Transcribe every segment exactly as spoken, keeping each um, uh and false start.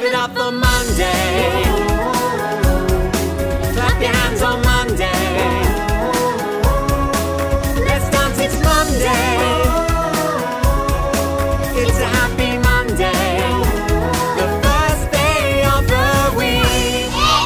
Give it up for Monday. Clap your hands on Monday. Let's dance, it's Monday. It's a happy Monday. The first day of the week.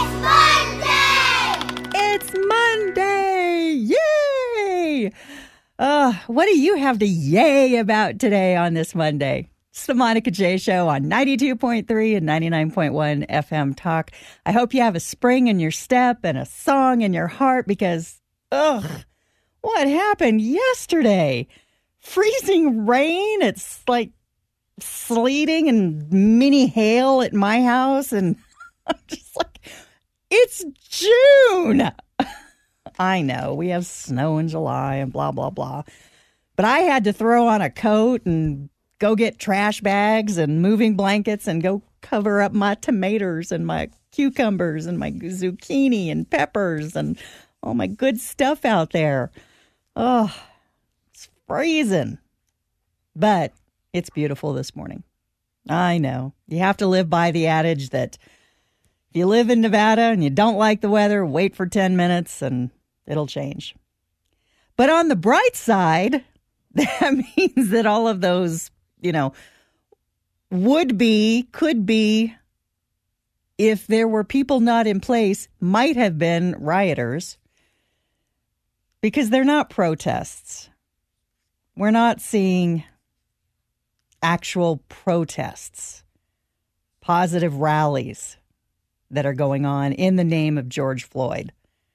It's Monday! Yay! Uh, what do you have to yay about today on this Monday? It's the Monica J Show on ninety-two point three and ninety-nine point one F M Talk. I hope you have a spring in your step and a song in your heart because, ugh, what happened yesterday? Freezing rain. It's like sleeting and mini hail at my house. And I'm just like, it's June. I know we have snow in July and blah, blah, blah. But I had to throw on a coat and go get trash bags and moving blankets and go cover up my tomatoes and my cucumbers and my zucchini and peppers and all my good stuff out there. Oh, it's freezing. But it's beautiful this morning. I know. You have to live by the adage that if you live in Nevada and you don't like the weather, wait for ten minutes and it'll change. But on the bright side, that means that all of those, you know, would be, could be, if there were people not in place, might have been rioters, because they're not protests. We're not seeing actual protests, positive rallies that are going on in the name of George Floyd.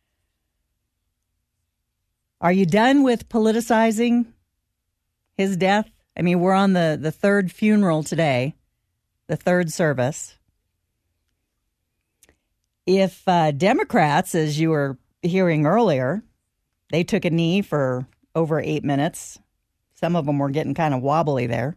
Are you done with politicizing his death? I mean, we're on the, the third funeral today, the third service. If uh, Democrats, as you were hearing earlier, they took a knee for over eight minutes. Some of them were getting kind of wobbly there.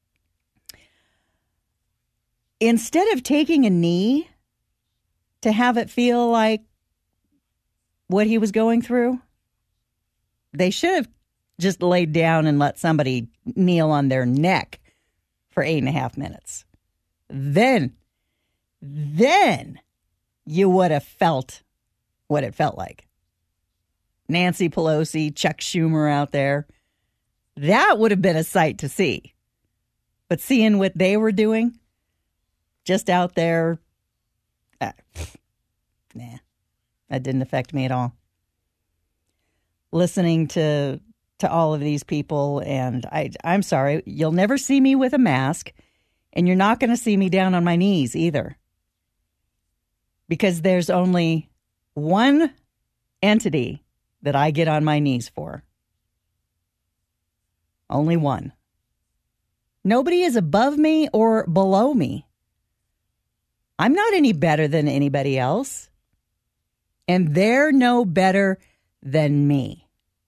Instead of taking a knee to have it feel like what he was going through, they should have just laid down and let somebody kneel on their neck for eight and a half minutes. Then, then you would have felt what it felt like. Nancy Pelosi, Chuck Schumer out there, that would have been a sight to see. But seeing what they were doing, just out there, uh, nah, that didn't affect me at all. Listening to to all of these people, and I, I'm sorry, you'll never see me with a mask, and you're not going to see me down on my knees either. Because there's only one entity that I get on my knees for. Only one. Nobody is above me or below me. I'm not any better than anybody else. And they're no better than me.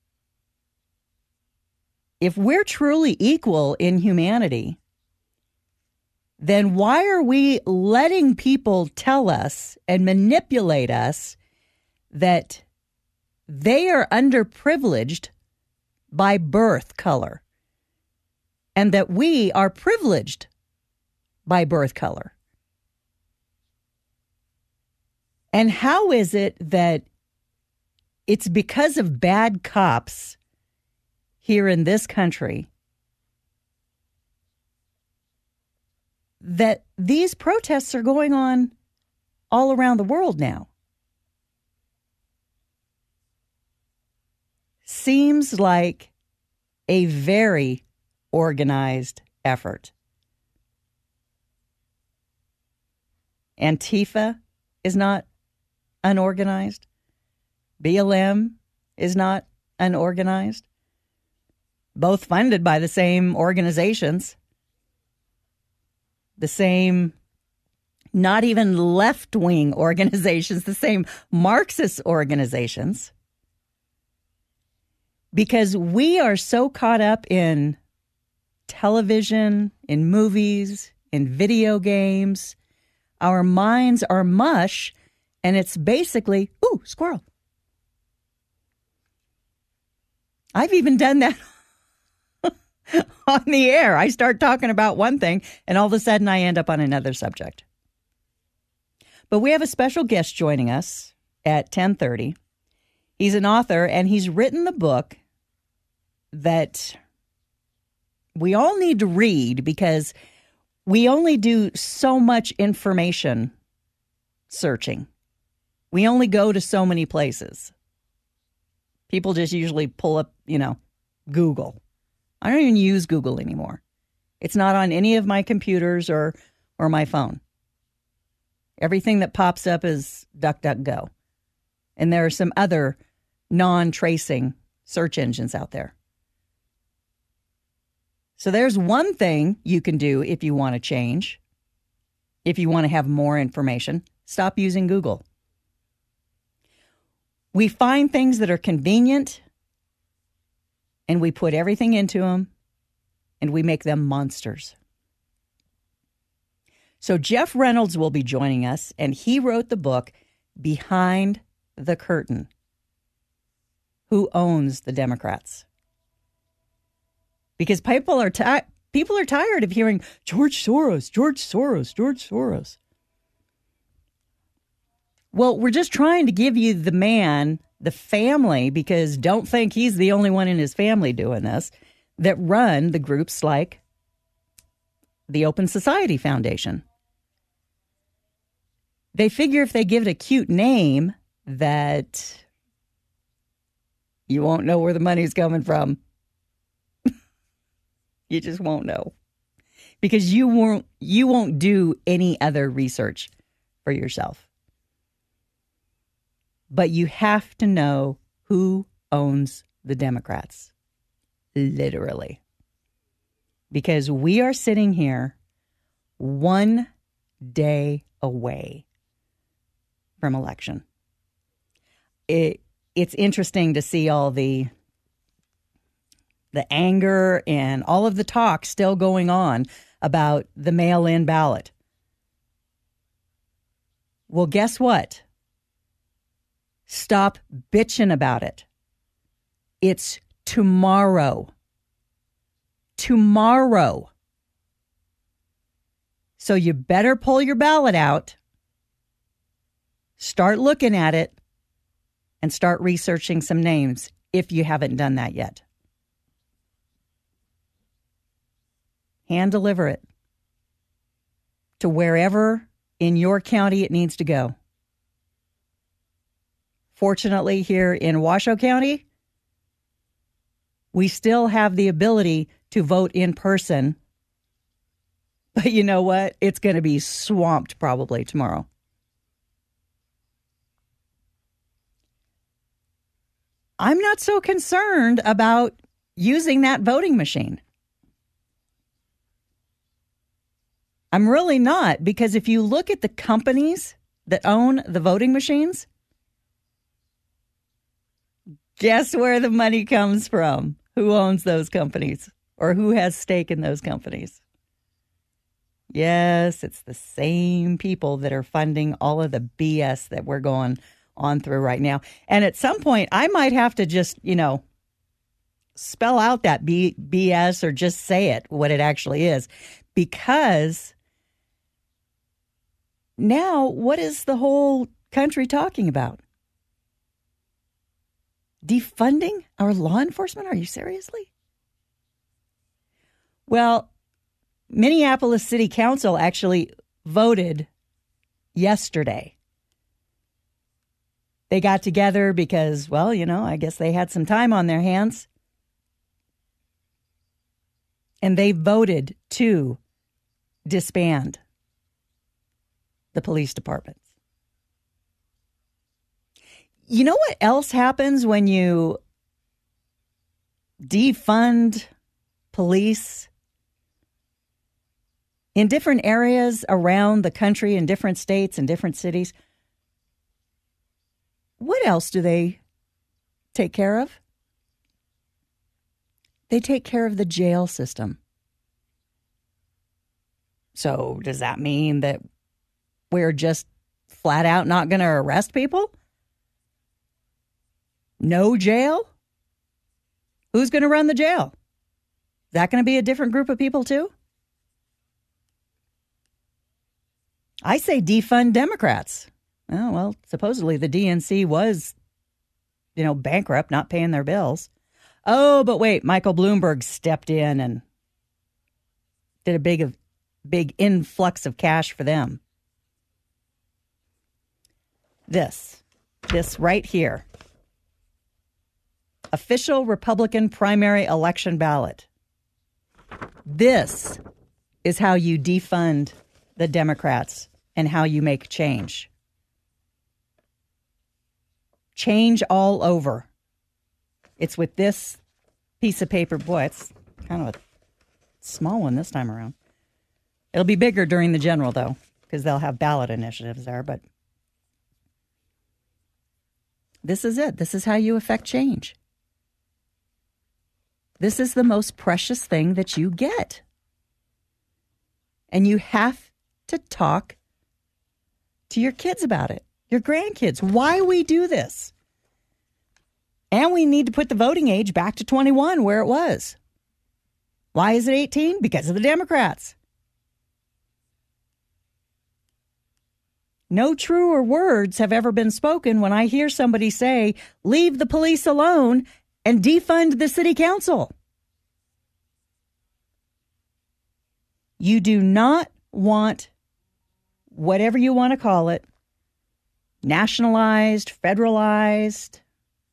If we're truly equal in humanity, then why are we letting people tell us and manipulate us that they are underprivileged by birth color and that we are privileged by birth color? And how is it that it's because of bad cops here in this country that these protests are going on all around the world now? Seems like a very organized effort. Antifa is not unorganized. B L M is not unorganized. Both funded by the same organizations. The same, not even left-wing organizations, the same Marxist organizations. Because we are so caught up in television, in movies, in video games. Our minds are mush, and it's basically, ooh, squirrel. I've even done that on the air. I start talking about one thing, and all of a sudden I end up on another subject. But we have a special guest joining us at ten thirty. He's an author, and he's written the book that we all need to read because we only do so much information searching. We only go to so many places. People just usually pull up, you know, Google. I don't even use Google anymore. It's not on any of my computers or, or my phone. Everything that pops up is DuckDuckGo. And there are some other non-tracing search engines out there. So there's one thing you can do if you want to change, if you want to have more information. Stop using Google. We find things that are convenient, and we put everything into them, and we make them monsters. So Jeff Reynolds will be joining us, and he wrote the book, Behind the Curtain. Who owns the Democrats? Because people are ti- people are tired of hearing George Soros, George Soros, George Soros. Well, we're just trying to give you the man, the family, because don't think he's the only one in his family doing this, that run the groups like the Open Society Foundation. They figure if they give it a cute name that you won't know where the money's coming from. You just won't know. Because you won't you won't do any other research for yourself. But you have to know who owns the Democrats. Literally. Because we are sitting here one day away from election. It it's interesting to see all the the anger and all of the talk still going on about the mail-in ballot. Well, guess what? Stop bitching about it. It's tomorrow. Tomorrow. So you better pull your ballot out, start looking at it, and start researching some names if you haven't done that yet. Hand deliver it to wherever in your county it needs to go. Fortunately, here in Washoe County, we still have the ability to vote in person. But you know what? It's going to be swamped probably tomorrow. I'm not so concerned about using that voting machine. I'm really not, because if you look at the companies that own the voting machines, guess where the money comes from? Who owns those companies or who has stake in those companies? Yes, it's the same people that are funding all of the B S that we're going on through right now. And at some point, I might have to just, you know, spell out that B- BS or just say it, what it actually is. Because now, what is the whole country talking about? Defunding our law enforcement? Are you seriously? Well, Minneapolis City Council actually voted yesterday. They got together because, well, you know, I guess they had some time on their hands. And they voted to disband the police departments. You know what else happens when you defund police? In different areas around the country, in different states and different cities, what else do they take care of? They take care of the jail system. So does that mean that we're just flat out not going to arrest people? No jail? Who's going to run the jail? Is that going to be a different group of people too? I say defund Democrats. Oh, well, supposedly the D N C was, you know, bankrupt, not paying their bills. Oh, but wait, Michael Bloomberg stepped in and did a big, big influx of cash for them. This, this right here. Official Republican primary election ballot. This is how you defund the Democrats and how you make change. Change all over. It's with this piece of paper. Boy, it's kind of a small one this time around. It'll be bigger during the general, though, because they'll have ballot initiatives there. But this is it. This is how you affect change. This is the most precious thing that you get. And you have to talk to your kids about it, your grandkids, why we do this. And we need to put the voting age back to twenty-one where it was. Why is it eighteen? Because of the Democrats. No truer words have ever been spoken when I hear somebody say, leave the police alone and defund the city council. You do not want, whatever you want to call it, nationalized, federalized,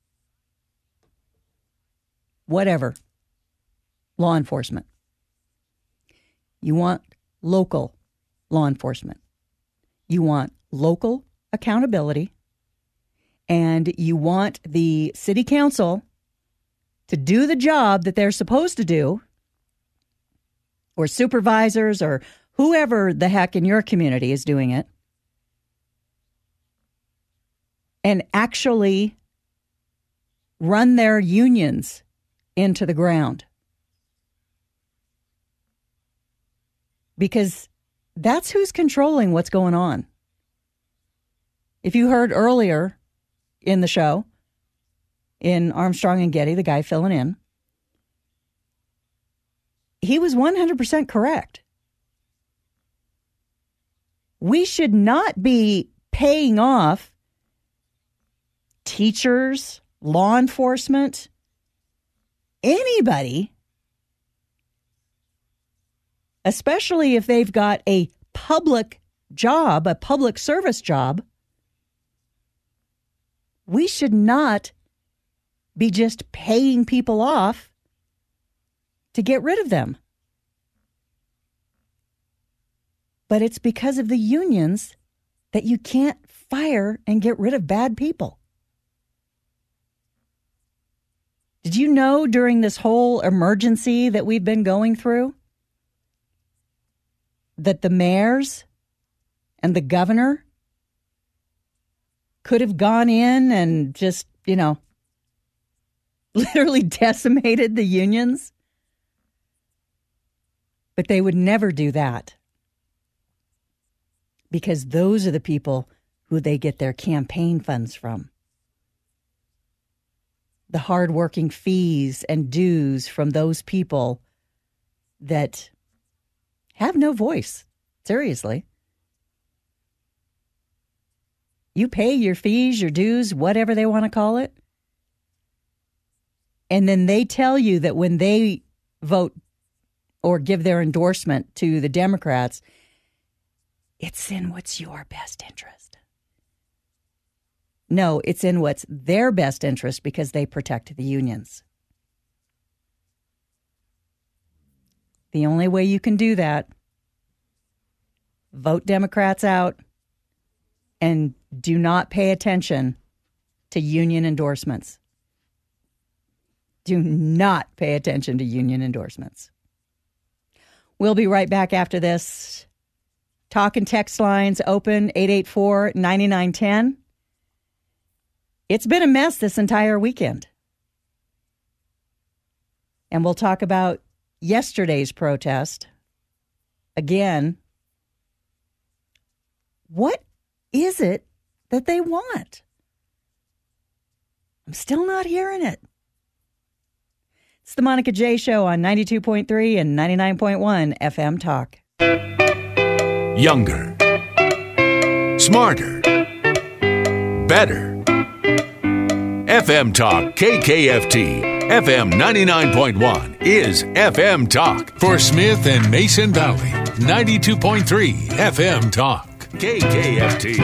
whatever, law enforcement. You want local law enforcement. You want local accountability, and you want the city council to do the job that they're supposed to do, or supervisors or whoever the heck in your community is doing it, and actually run their unions into the ground. Because that's who's controlling what's going on. If you heard earlier in the show, in Armstrong and Getty, the guy filling in, he was one hundred percent correct. We should not be paying off teachers, law enforcement, anybody, especially if they've got a public job, a public service job. We should not be just paying people off to get rid of them. But it's because of the unions that you can't fire and get rid of bad people. Did you know during this whole emergency that we've been going through that the mayors and the governor could have gone in and just, you know, literally decimated the unions? But they would never do that, because those are the people who they get their campaign funds from. The hardworking fees and dues from those people that have no voice. Seriously. You pay your fees, your dues, whatever they want to call it. And then they tell you that when they vote or give their endorsement to the Democrats, it's in what's your best interest. No, it's in what's their best interest because they protect the unions. The only way you can do that, vote Democrats out and do not pay attention to union endorsements. Do not pay attention to union endorsements. We'll be right back after this. Talk and text lines open, eight eight four, nine nine one zero. It's been a mess this entire weekend. And we'll talk about yesterday's protest. Again, what is it that they want? I'm still not hearing it. It's the Monica J Show on ninety-two point three and ninety-nine point one F M Talk. Younger, smarter, better. F M Talk K K F T, F M ninety-nine point one is F M Talk. For Smith and Mason Valley, ninety-two point three F M Talk, K K F T.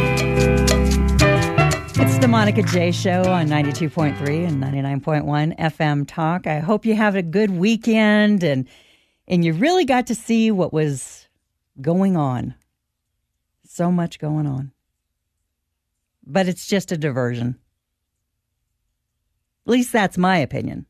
It's the Monica J Show on ninety-two point three and ninety-nine point one F M Talk. I hope you have a good weekend and and you really got to see what was going on. So much going on. But it's just a diversion. At least that's my opinion.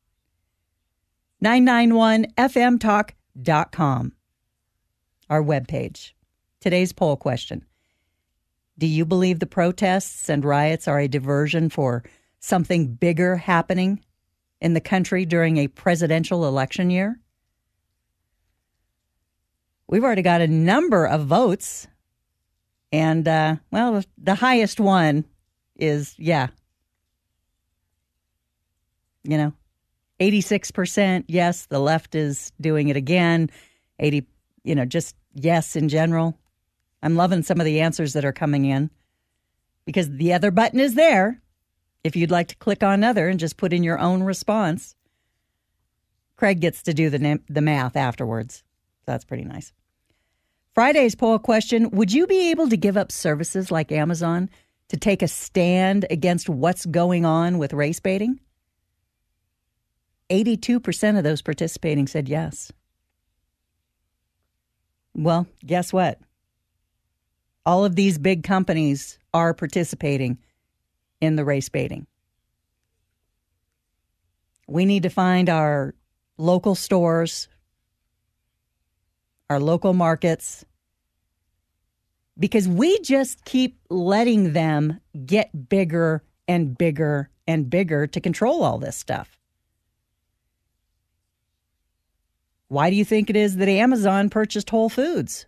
nine nine one F M talk dot com, our webpage. Today's poll question. Do you believe the protests and riots are a diversion for something bigger happening in the country during a presidential election year? We've already got a number of votes. And, uh, well, the highest one is, yeah, you know, eighty-six percent, yes, the left is doing it again. eighty, you know, just yes in general. I'm loving some of the answers that are coming in because the other button is there. If you'd like to click on other and just put in your own response, Craig gets to do the the math afterwards. So that's pretty nice. Friday's poll question, would you be able to give up services like Amazon to take a stand against what's going on with race baiting? eighty-two percent of those participating said yes. Well, guess what? All of these big companies are participating in the race baiting. We need to find our local stores, our local markets, because we just keep letting them get bigger and bigger and bigger to control all this stuff. Why do you think it is that Amazon purchased Whole Foods?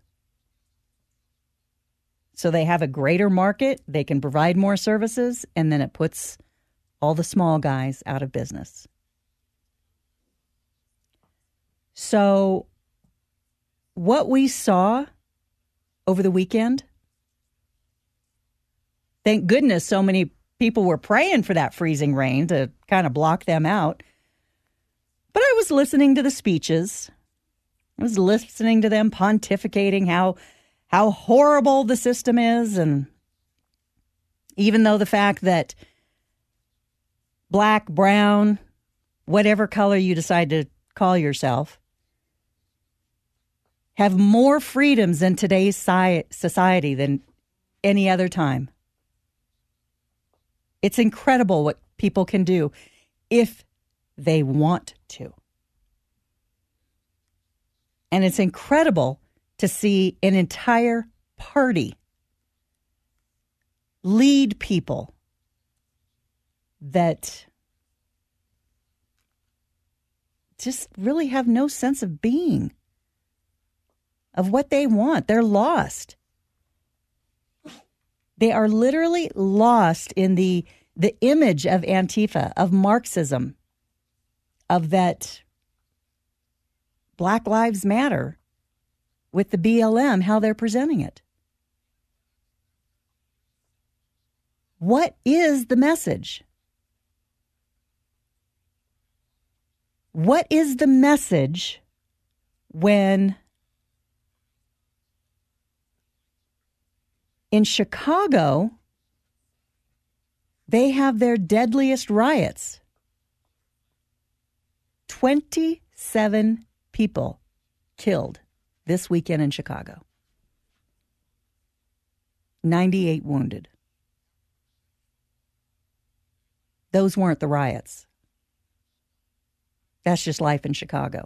So they have a greater market, they can provide more services, and then it puts all the small guys out of business. So what we saw over the weekend, thank goodness so many people were praying for that freezing rain to kind of block them out. But I was listening to the speeches. I was listening to them pontificating how how horrible the system is. And even though the fact that black, brown, whatever color you decide to call yourself, have more freedoms in today's society than any other time. It's incredible what people can do if they want to. And it's incredible to see an entire party lead people that just really have no sense of being, of what they want. They're lost. They are literally lost in the the image of Antifa, of Marxism, of that Black Lives Matter with the B L M, how they're presenting it. What is the message? What is the message when in Chicago they have their deadliest riots? twenty-seven people killed this weekend in Chicago. ninety-eight wounded. Those weren't the riots. That's just life in Chicago.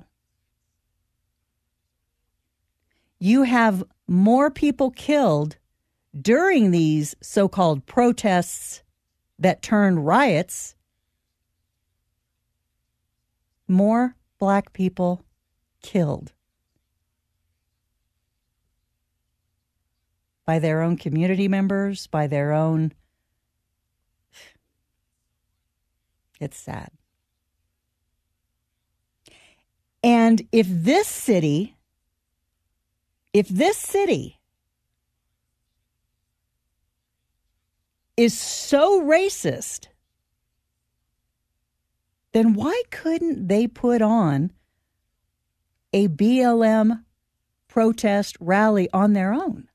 You have more people killed during these so-called protests that turned riots. More black people killed by their own community members, by their own... It's sad. And if this city, if this city is so racist, then why couldn't they put on a B L M protest rally on their own?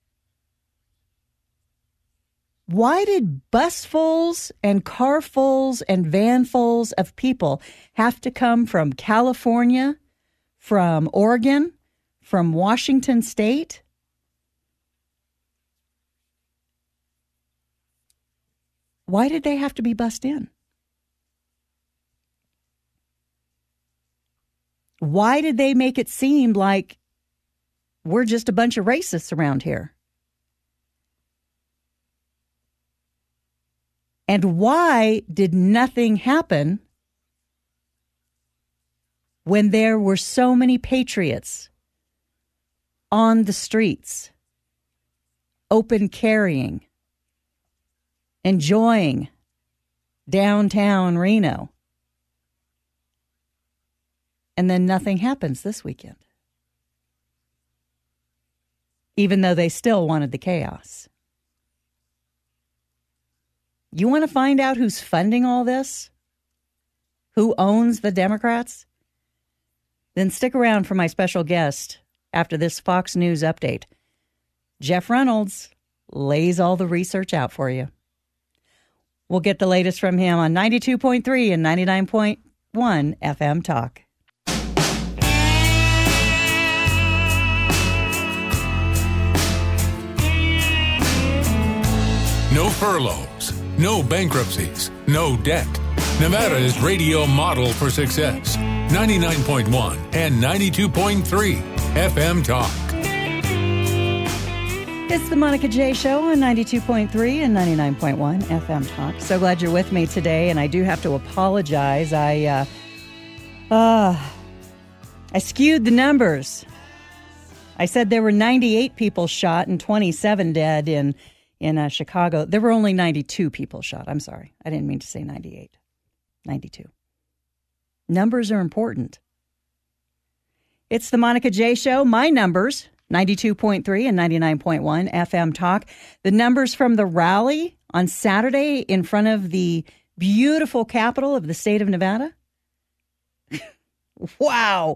Why did busfuls and carfuls and vanfuls of people have to come from California, from Oregon, from Washington State? Why did they have to be bussed in? Why did they make it seem like we're just a bunch of racists around here? And why did nothing happen when there were so many patriots on the streets, open carrying, enjoying downtown Reno? And then nothing happens this weekend, even though they still wanted the chaos. You want to find out who's funding all this? Who owns the Democrats? Then stick around for my special guest after this Fox News update. Jeff Reynolds lays all the research out for you. We'll get the latest from him on ninety-two point three and ninety-nine point one F M Talk. No furloughs, no bankruptcies, no debt. Nevada is radio model for success. ninety-nine point one and ninety-two point three F M Talk. It's the Monica J. Show on ninety-two point three and ninety-nine point one F M Talk. So glad you're with me today, and I do have to apologize. I, uh, uh, I skewed the numbers. I said there were ninety-eight people shot and twenty-seven dead in In uh, Chicago. There were only ninety-two people shot. I'm sorry. I didn't mean to say ninety-eight. ninety-two. Numbers are important. It's the Monica J. Show. My numbers, ninety-two point three and ninety-nine point one F M Talk. The numbers from the rally on Saturday in front of the beautiful capital of the state of Nevada. Wow.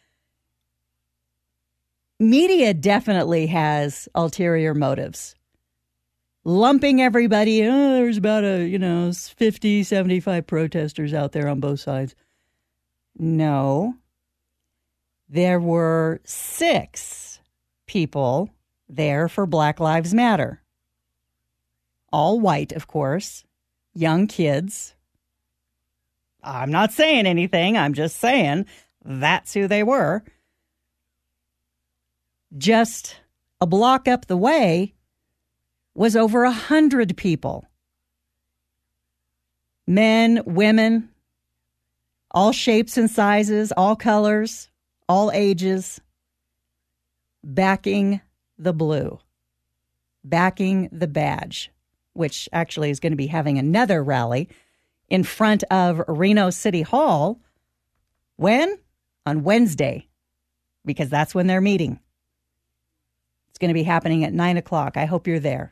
Media definitely has ulterior motives. Lumping everybody, oh, there's about a, you know, fifty, seventy-five protesters out there on both sides. No. There were six people there for Black Lives Matter. All white, of course. Young kids. I'm not saying anything. I'm just saying that's who they were. Just a block up the way was over a hundred people. Men, women, all shapes and sizes, all colors, all ages, backing the blue, backing the badge, which actually is going to be having another rally in front of Reno City Hall. When? On Wednesday, because that's when they're meeting. It's going to be happening at nine o'clock. I hope you're there.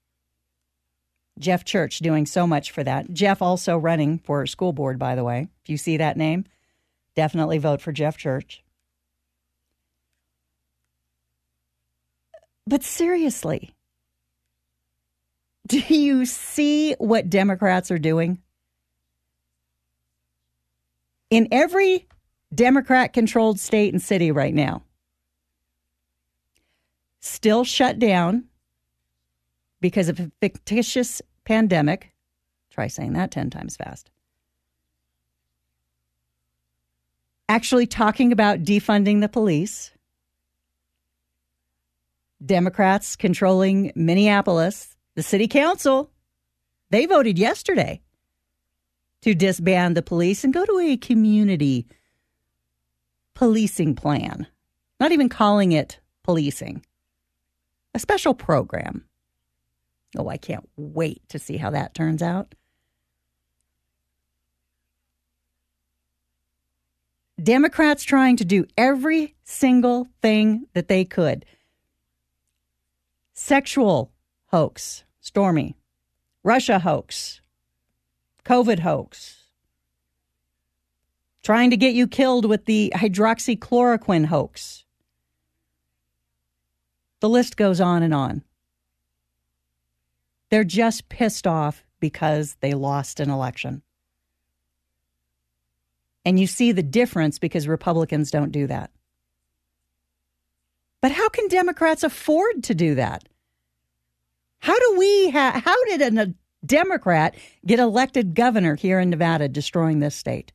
Jeff Church doing so much for that. Jeff also running for school board, by the way. If you see that name, definitely vote for Jeff Church. But seriously, do you see what Democrats are doing? In every Democrat-controlled state and city right now, still shut down because of a fictitious pandemic. Try saying that ten times fast. Actually talking about defunding the police. Democrats controlling Minneapolis, the city council, they voted yesterday to disband the police and go to a community policing plan. Not even calling it policing. A special program. Oh, I can't wait to see how that turns out. Democrats trying to do every single thing that they could. Sexual hoax, Stormy. Russia hoax, COVID hoax, trying to get you killed with the hydroxychloroquine hoax. The list goes on and on. They're just pissed off because they lost an election. And you see the difference because Republicans don't do that. But how can Democrats afford to do that? How do we ha- how did a Democrat get elected governor here in Nevada, destroying this state?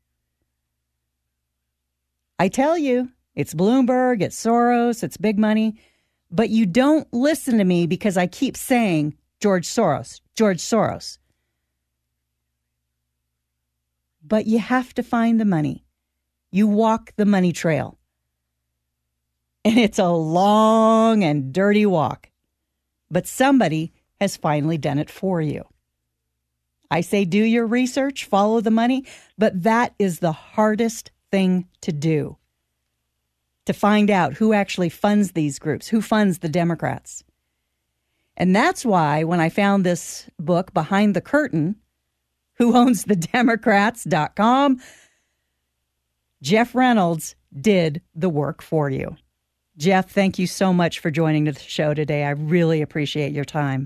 I tell you, it's Bloomberg, it's Soros, it's big money, but you don't listen to me because I keep saying George Soros, George Soros. But you have to find the money. You walk the money trail. And it's a long and dirty walk. But somebody has finally done it for you. I say do your research, follow the money, but that is the hardest thing to do. To find out who actually funds these groups, who funds the Democrats. And that's why when I found this book, Behind the Curtain, Who Owns the Democrats dot com, Jeff Reynolds did the work for you. Jeff, thank you so much for joining the show today. I really appreciate your time.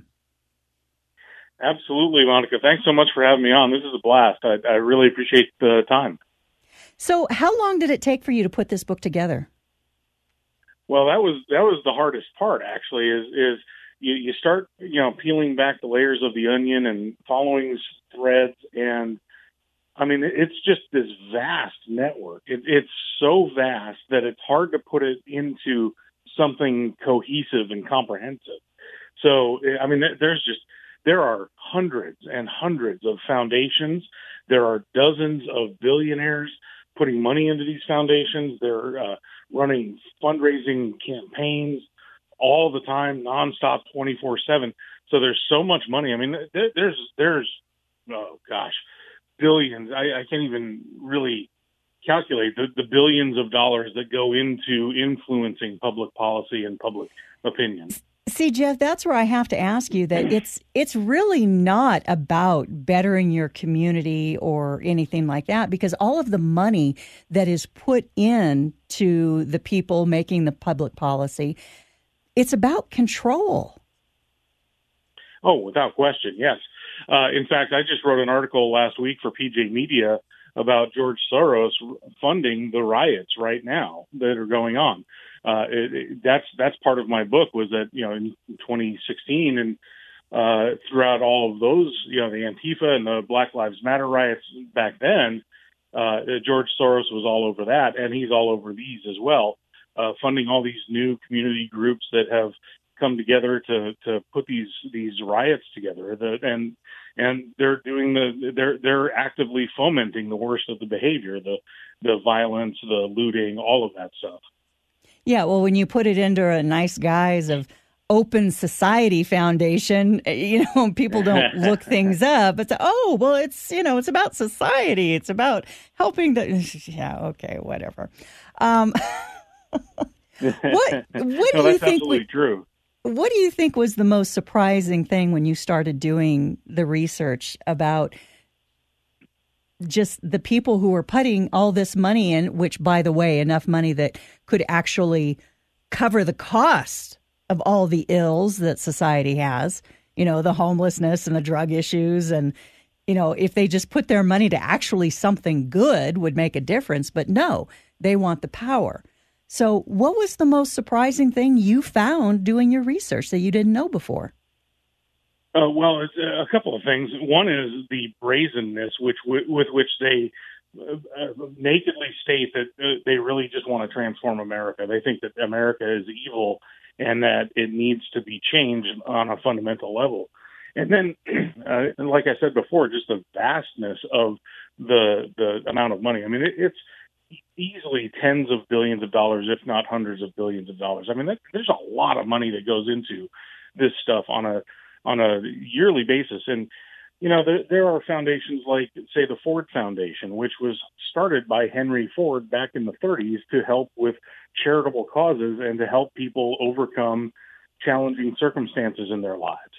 Absolutely, Monica. Thanks so much for having me on. This is a blast. I, I really appreciate the time. So how long did it take for you to put this book together? Well, that was that was the hardest part, actually, is is you, you start, you know, peeling back the layers of the onion and following threads. And, I mean, it's just this vast network. It, it's so vast that it's hard to put it into something cohesive and comprehensive. So, I mean, there's just, there are hundreds and hundreds of foundations. There are dozens of billionaires putting money into these foundations. They're uh, running fundraising campaigns all the time, nonstop, twenty-four seven. So there's so much money. I mean, there, there's, there's, oh gosh, billions. I, I can't even really calculate the, the billions of dollars that go into influencing public policy and public opinion. See, Jeff, that's where I have to ask you that it's it's really not about bettering your community or anything like that, because all of the money that is put in to the people making the public policy, it's about control. Oh, without question, yes. Uh, in fact, I just wrote an article last week for P J Media about George Soros funding the riots right now that are going on. Uh, it, it, that's that's part of my book, was that, you know, in twenty sixteen and uh, throughout all of those, you know, the Antifa and the Black Lives Matter riots back then, uh, George Soros was all over that, and he's all over these as well, uh, funding all these new community groups that have come together to to put these these riots together. The, and and they're doing the they're they're actively fomenting the worst of the behavior, the the violence, the looting, all of that stuff. Yeah, well, when you put it under a nice guise of Open Society Foundation, you know, people don't look things up. It's, oh, well, it's, you know, it's about society. It's about helping the, yeah, okay, whatever. Um, what what do no, you that's think? Absolutely we, true. What do you think was the most surprising thing when you started doing the research about just the people who were putting all this money in, which, by the way, enough money that could actually cover the cost of all the ills that society has, you know, the homelessness and the drug issues. And, you know, if they just put their money to actually something good would make a difference. But no, they want the power. So what was the most surprising thing you found doing your research that you didn't know before? Uh, well, it's a couple of things. One is the brazenness which with which they uh, nakedly state that uh, they really just want to transform America. They think that America is evil and that it needs to be changed on a fundamental level. And then, uh, and like I said before, just the vastness of the the amount of money. I mean, it, it's easily tens of billions of dollars, if not hundreds of billions of dollars. I mean, that, there's a lot of money that goes into this stuff on a on a yearly basis. And, you know, there, there are foundations like, say, the Ford Foundation, which was started by Henry Ford back in the thirties to help with charitable causes and to help people overcome challenging circumstances in their lives.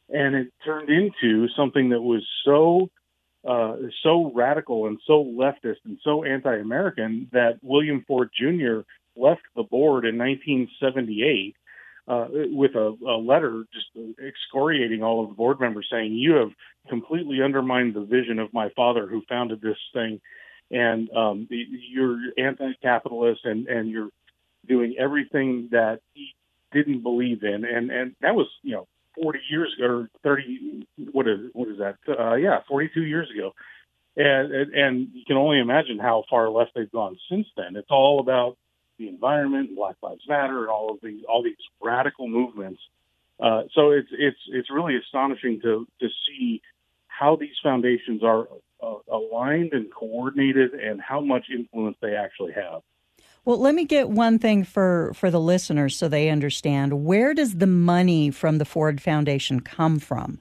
and it turned into something that was so uh, so radical and so leftist and so anti-American that William Ford Junior left the board in nineteen seventy-eight uh, with a, a letter just excoriating all of the board members, saying, "You have completely undermined the vision of my father who founded this thing, and um, you're anti-capitalist, and, and you're doing everything that he didn't believe in." And and that was, you know, forty years ago, or thirty, what is what is that? Uh, yeah, forty-two years ago. And, and and you can only imagine how far left they've gone since then. It's all about the environment, and Black Lives Matter, and all of these all these radical movements. Uh, so it's it's it's really astonishing to to see how these foundations are uh, aligned and coordinated, and how much influence they actually have. Well, let me get one thing for, for the listeners so they understand. Where does the money from the Ford Foundation come from?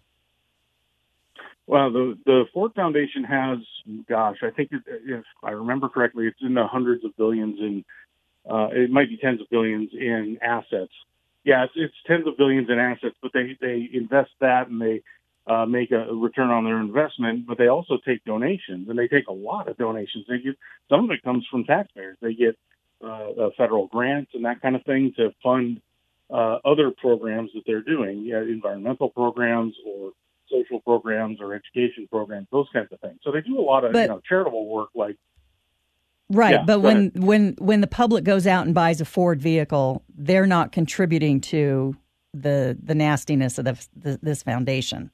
Well, the, the Ford Foundation has, gosh, I think it, if I remember correctly, it's in the hundreds of billions in, uh, it might be tens of billions in assets. Yeah, it's, it's tens of billions in assets, but they, they invest that and they uh, make a return on their investment, but they also take donations, and they take a lot of donations. They get, some of it comes from taxpayers. They get Uh, uh, federal grants and that kind of thing to fund uh, other programs that they're doing, yeah, environmental programs or social programs or education programs, those kinds of things. So they do a lot of but, you know, charitable work, like right. Yeah, but when ahead. when when the public goes out and buys a Ford vehicle, they're not contributing to the the nastiness of the, the, this foundation.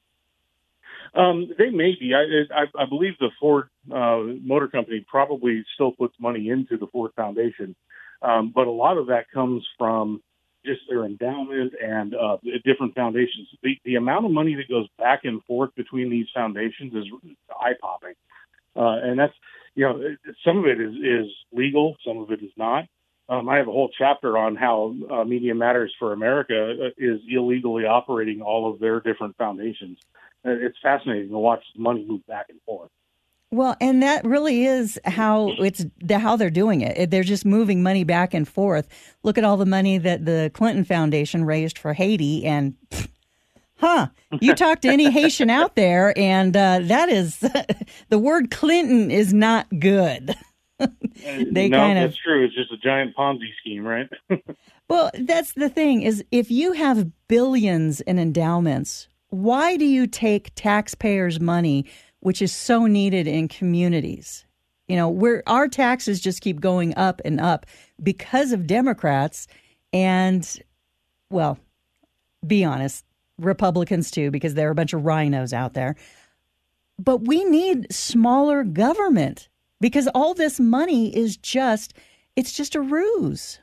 Um, they may be. I, I, I believe the Ford uh, Motor Company probably still puts money into the Ford Foundation, um, but a lot of that comes from just their endowment and uh, different foundations. The, the amount of money that goes back and forth between these foundations is eye-popping, uh, and that's you know some of it is, is legal, some of it is not. Um, I have a whole chapter on how uh, Media Matters for America is illegally operating all of their different foundations. It's fascinating to watch money move back and forth. Well, and that really is how it's how they're doing it. They're just moving money back and forth. Look at all the money that the Clinton Foundation raised for Haiti, and huh, you talk to any Haitian out there, and uh, that is the word Clinton is not good. they no, kind of that's true. It's just a giant Ponzi scheme, right? Well, that's the thing is if you have billions in endowments, why do you take taxpayers' money, which is so needed in communities? You know, where our taxes just keep going up and up because of Democrats and, well, be honest, Republicans too, because there are a bunch of rhinos out there. But we need smaller government because all this money is just, it's just a ruse.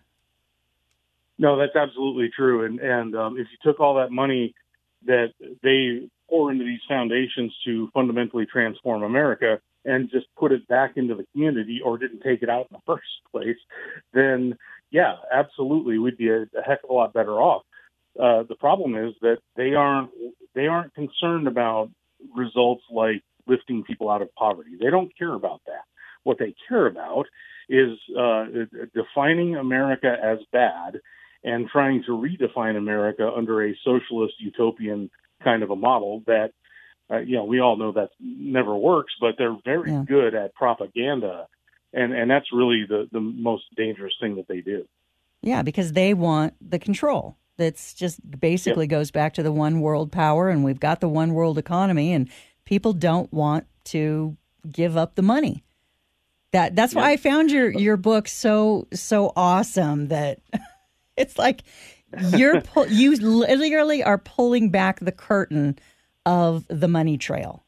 No, that's absolutely true. And, and um, if you took all that money that they pour into these foundations to fundamentally transform America and just put it back into the community, or didn't take it out in the first place, then yeah, absolutely, we'd be a, a heck of a lot better off. Uh, the problem is that they aren't they aren't concerned about results like lifting people out of poverty. They don't care about that. What they care about is uh, defining America as bad and trying to redefine America under a socialist utopian kind of a model that, uh, you know, we all know that never works, but they're very Yeah. good at propaganda. And, and that's really the, the most dangerous thing that they do. Yeah, because they want the control. That's just basically Yep. goes back to the one world power, and we've got the one world economy, and people don't want to give up the money. That that's why Yep. I found your your book so so awesome that it's like you're pu- you literally are pulling back the curtain of the money trail.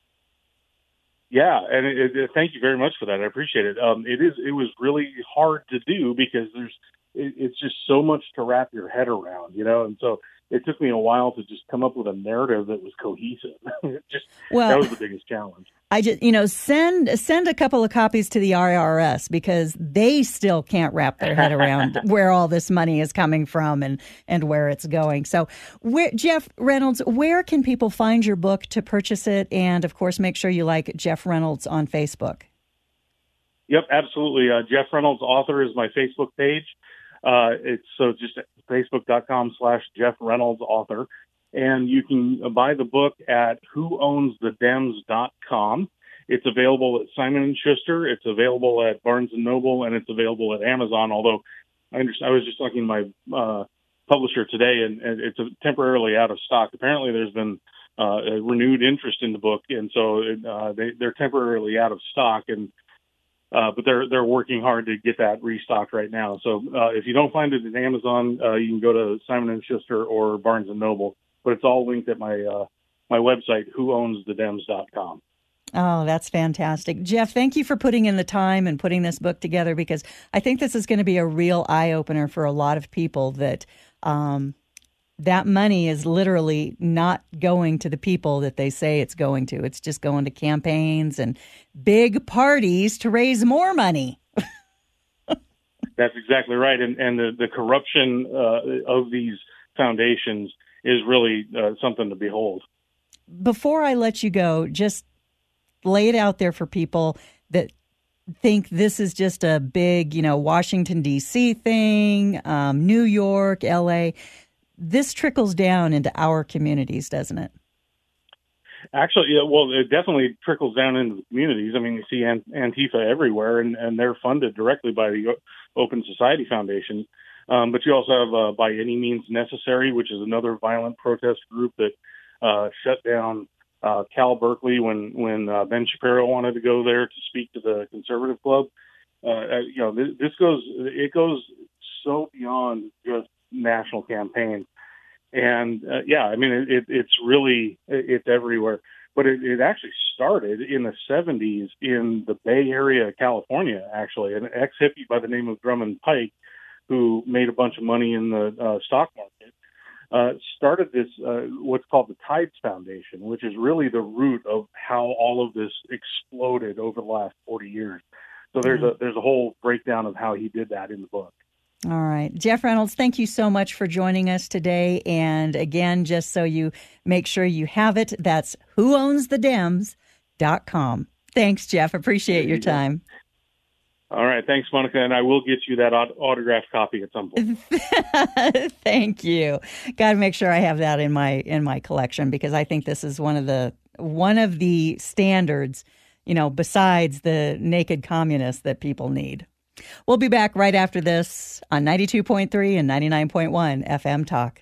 Yeah, and it, it, thank you very much for that. I appreciate it. Um, it is it was really hard to do because there's it, it's just so much to wrap your head around, you know. And so it took me a while to just come up with a narrative that was cohesive. It just Well, that was the biggest challenge. I just, you know, send send a couple of copies to the I R S because they still can't wrap their head around where all this money is coming from and, and where it's going. So, where, Jeff Reynolds, where can people find your book to purchase it? And, of course, make sure you like Jeff Reynolds on Facebook. Yep, absolutely. Uh, Jeff Reynolds Author is my Facebook page. Uh, it's so just facebook.com slash Jeff Reynolds Author. and you can buy the book at who owns the dems dot com. It's available at Simon and Schuster. It's available at Barnes and Noble, and it's available at Amazon. Although I understand, I was just talking to my uh, publisher today, and, and it's temporarily out of stock. Apparently, there's been uh, a renewed interest in the book, and so uh, they, they're temporarily out of stock. And uh, but they're they're working hard to get that restocked right now. So uh, if you don't find it at Amazon, uh, you can go to Simon and Schuster or Barnes and Noble. But it's all linked at my uh, my website, who owns the dems dot com. Oh, that's fantastic. Jeff, thank you for putting in the time and putting this book together, because I think this is going to be a real eye-opener for a lot of people, that um, that money is literally not going to the people that they say it's going to. It's just going to campaigns and big parties to raise more money. That's exactly right. And, and the, the corruption uh, of these foundations is really uh, something to behold. Before I let you go, just lay it out there for people that think this is just a big, you know, Washington, D C thing, um, New York, L A. This trickles down into our communities, doesn't it? Actually, yeah, well, it definitely trickles down into the communities. I mean, you see Antifa everywhere, and, and they're funded directly by the Open Society Foundation. Um, but you also have uh, By Any Means Necessary, which is another violent protest group that uh, shut down Uh, Cal Berkeley when when uh, Ben Shapiro wanted to go there to speak to the conservative club. Uh, you know, this, this goes it goes so beyond just national campaigns, and uh, yeah, I mean it, it, it's really it's everywhere. But it, it actually started in the seventies in the Bay Area, California. Actually, an ex-hippie by the name of Drummond Pike, who made a bunch of money in the uh, stock market, Uh, started this, uh, what's called the Tides Foundation, which is really the root of how all of this exploded over the last forty years. So there's a there's a whole breakdown of how he did that in the book. All right. Jeff Reynolds, thank you so much for joining us today. And again, just so you make sure you have it, that's who owns the dems dot com. Thanks, Jeff. Appreciate your time. All right. Thanks, Monica. And I will get you that aut- autographed copy at some point. Thank you. Got to make sure I have that in my in my collection, because I think this is one of the one of the standards, you know, besides the naked communists that people need. We'll be back right after this on ninety-two point three and ninety-nine point one F M Talk.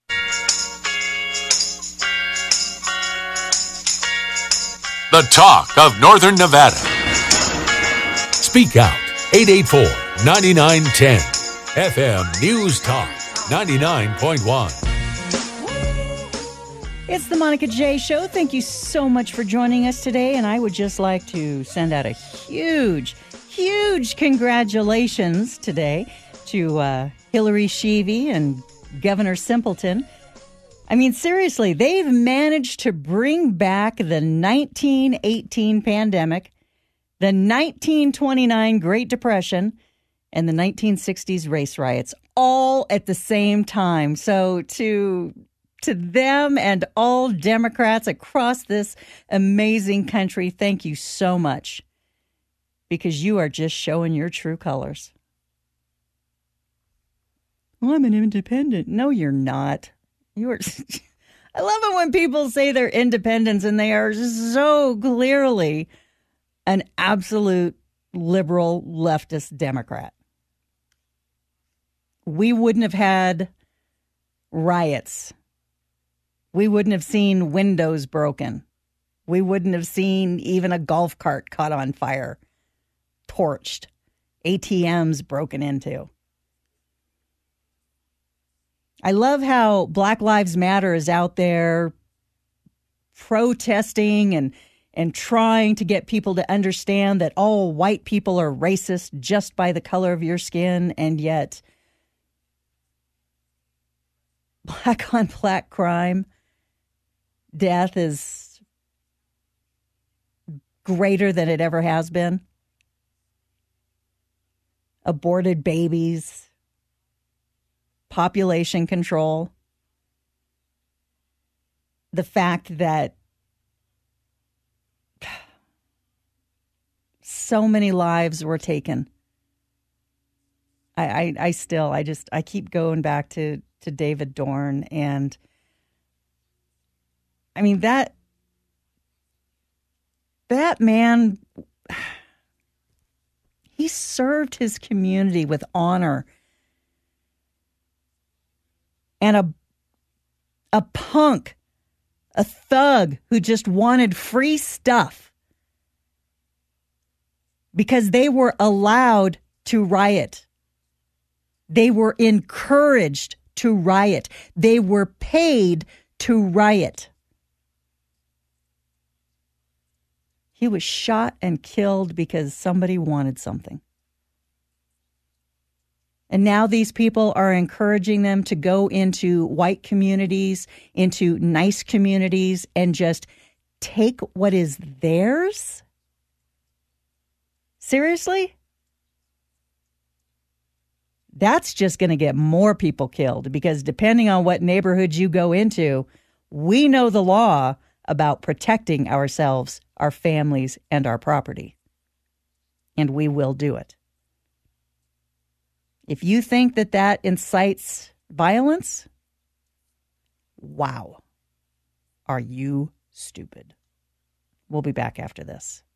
The talk of Northern Nevada. Speak out. eight eight four, nine nine one zero. F M News Talk ninety-nine point one. It's the Monica J. Show. Thank you so much for joining us today. And I would just like to send out a huge, huge congratulations today to uh, Hillary Sheevy and Governor Simpleton. I mean, seriously, they've managed to bring back the nineteen eighteen pandemic, the nineteen twenty-nine Great Depression, and the nineteen sixties race riots, all at the same time. So to to them and all Democrats across this amazing country, thank you so much, because you are just showing your true colors. Well, I'm an independent. No, you're not. You are. I love it when people say they're independents and they are so clearly an absolute liberal leftist Democrat. We wouldn't have had riots. We wouldn't have seen windows broken. We wouldn't have seen even a golf cart caught on fire, torched, A T Ms broken into. I love how Black Lives Matter is out there protesting and and trying to get people to understand that all white people are racist just by the color of your skin, and yet black on black crime, death is greater than it ever has been. Aborted babies, population control, the fact that so many lives were taken. I, I, I still, I just, I keep going back to, to David Dorn, and I mean, that, that man, he served his community with honor. And a, a punk, a thug who just wanted free stuff because they were allowed to riot. They were encouraged to riot. They were paid to riot. He was shot and killed because somebody wanted something. And now these people are encouraging them to go into white communities, into nice communities, and just take what is theirs? Seriously? That's just going to get more people killed because depending on what neighborhood you go into, we know the law about protecting ourselves, our families, and our property. And we will do it. If you think that that incites violence, wow, are you stupid? We'll be back after this.